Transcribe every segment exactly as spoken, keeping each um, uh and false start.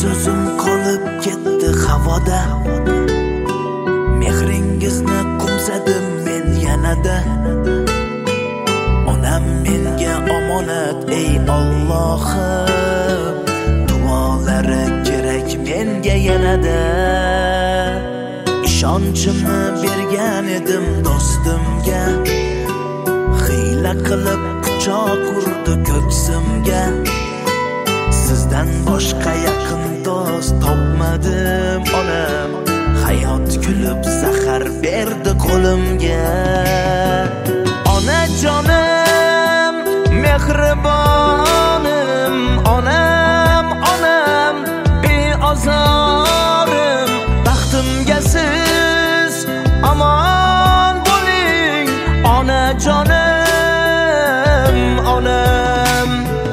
so'zim qolib ketdi havoda. Mehringizni qo'msadim men yanada. Onam menga omonat ey Allohim, duolari kerak menga yanada. Ishonchimni bergan edim do'stimga, hiyla qilib quchoq urdi ko'ksimga. Sizdan boshqa yaqin do'st topmadim onam, hayot kulib zahar berdi qo'limga. Onajonim, mehribonim, onam, onam, beozorim, baxtimga siz amon bo'ling, onajonim, onam.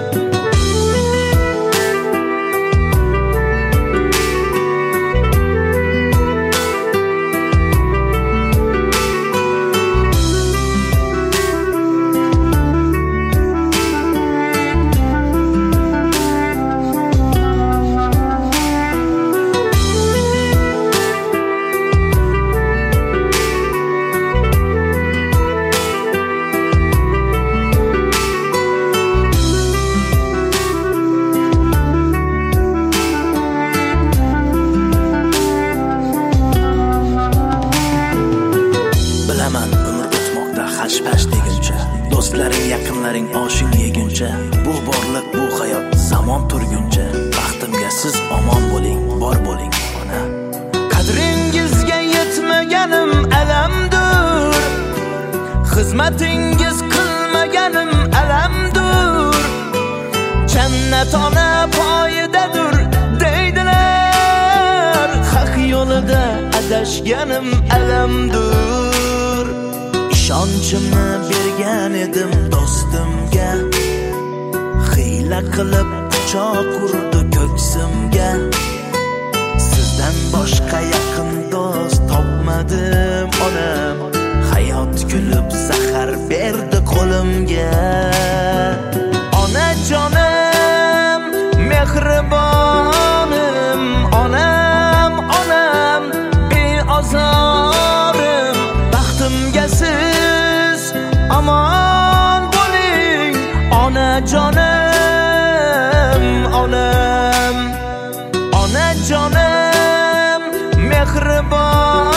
Hash-pash deguncha, do'stlaring, yaqinlaring oshing yeguncha, bu borliq, bu hayot zamon turguncha, baxtimga siz omon bo'ling, bor bo'ling ona. Qadringizga yetmaganim alamdur, xizmatingiz qilmaganim alamdur. Jannat ona poyidadur deydilar, haq yo'lida adashganim alamdur. Ishonchimni bergan edim do'stimga, hiyla qilib quchoq urdi ko'ksimga. Sizdan boshqa yaqin do'st topmadim onam, hayot kulib zahar berdi qo'limga. Onajonim, mehribonim, onam, onam, beozorim, baxtimga siz amon bo'ling, onajonim, onam. Onajonim, mehribon